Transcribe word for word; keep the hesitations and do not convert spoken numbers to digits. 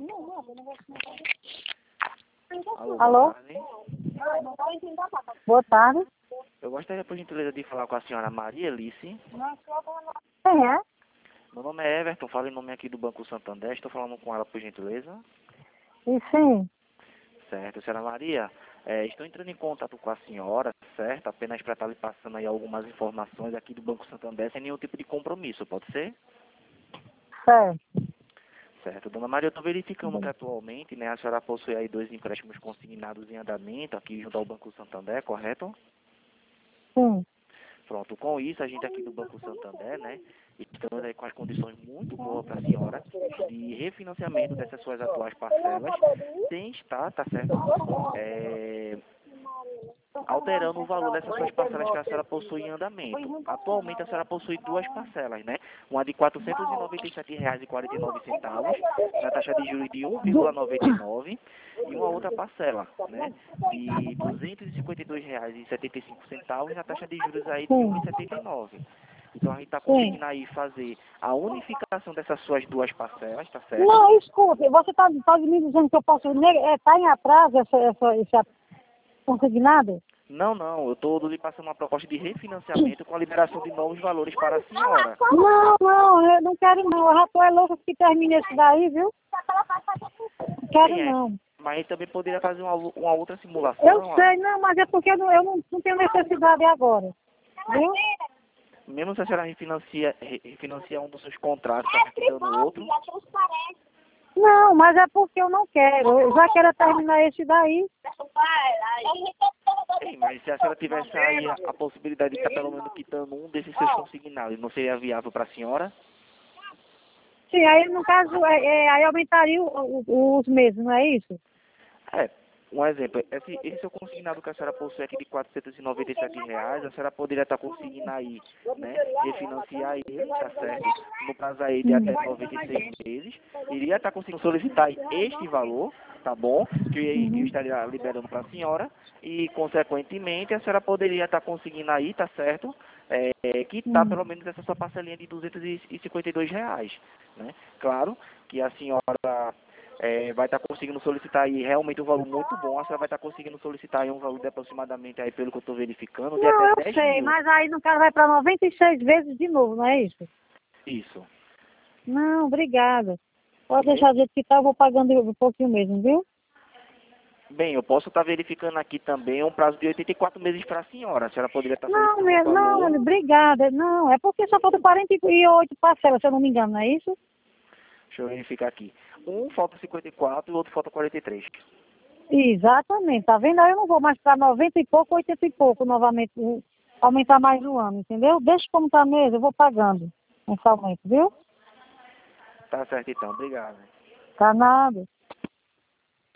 Alô, Alô? boa tarde. Boa tarde. Eu gostaria, por gentileza, de falar com a senhora Maria Alice. Quem é? Meu nome é Everton, falo em nome aqui do Banco Santander. Estou falando com ela, por gentileza. E sim. Certo, senhora Maria, é, estou entrando em contato com a senhora, certo? Apenas para estar lhe passando aí algumas informações aqui do Banco Santander, sem nenhum tipo de compromisso, pode ser? Certo. Certo, dona Maria, eu estou verificando que atualmente, né, a senhora possui aí dois empréstimos consignados em andamento aqui junto ao Banco Santander, correto? Sim. Pronto, com isso, a gente aqui do Banco Santander, né, estamos aí com as condições muito boas para a senhora de refinanciamento dessas suas atuais parcelas, sem estar, tá certo, é, alterando o valor dessas suas parcelas que a senhora possui em andamento. Atualmente, a senhora possui duas parcelas, né, uma de quatrocentos e noventa e sete reais e quarenta e nove centavos, na taxa de juros de um vírgula noventa e nove, e uma outra parcela, né, de duzentos e cinquenta e dois reais e setenta e cinco centavos, na taxa de juros aí de um vírgula setenta e nove. Então, a gente está Sim. conseguindo aí fazer a unificação dessas suas duas parcelas, tá certo? Não, escuta, você está tá me dizendo que eu posso... Está em atraso essa, essa, essa consignado? Não, não, eu estou lhe passando uma proposta de refinanciamento com a liberação de novos valores para a senhora. Não, não, eu não quero não. Eu já tô é louca que termine esse daí, viu? Quero Sim, é. não. Mas aí também poderia fazer uma, uma outra simulação. Eu ó. sei, não, mas é porque eu não, eu não, não tenho necessidade agora. Viu? Mesmo se a senhora refinancia, re- refinanciar um dos seus contratos, tá quitando o outro. Não, mas é porque eu não quero. Eu já quero terminar esse daí. Sim, mas se a senhora tivesse aí a, a possibilidade de estar pelo menos quitando um desses seus consignados, não seria viável para a senhora? Sim, aí no caso, é, é, aí aumentaria o- o- os meses, não é isso? É, um exemplo, esse, esse seu consignado que a senhora possui aqui de quatrocentos e noventa e sete reais, a senhora poderia estar conseguindo aí, né, refinanciar ele, tá certo? No prazo aí de até noventa e seis meses, iria estar conseguindo solicitar este valor, tá bom? Que, que eu estaria liberando para a senhora e, consequentemente, a senhora poderia estar conseguindo aí, tá certo? É, quitar Hum. pelo menos essa sua parcelinha de duzentos e cinquenta e dois reais, né? Claro que a senhora é, vai estar conseguindo solicitar aí realmente um valor muito bom. A senhora vai estar conseguindo solicitar aí um valor de aproximadamente, aí pelo que eu estou verificando, de Não, até eu dez sei, mil. mas aí no caso vai para noventa e seis vezes de novo, não é isso? Isso. Não, obrigada. Pode Ok? deixar do jeito que tá, eu vou pagando um pouquinho mesmo, viu? Bem, eu posso estar verificando aqui também um prazo de oitenta e quatro meses para a senhora. A senhora poderia estar Não, solicitando um mesmo, não, valor. obrigada. Não, é porque só falta quarenta e oito parcelas, se eu não me engano, não é isso? Deixa eu verificar aqui. Um falta cinquenta e quatro e o outro falta quarenta e três. Exatamente, tá vendo? Aí eu não vou mais para noventa e pouco, oitenta e pouco novamente, uh, aumentar mais um ano, entendeu? Deixa como tá mesmo, eu vou pagando mensalmente, viu? Tá certo então, obrigado. Tá nada.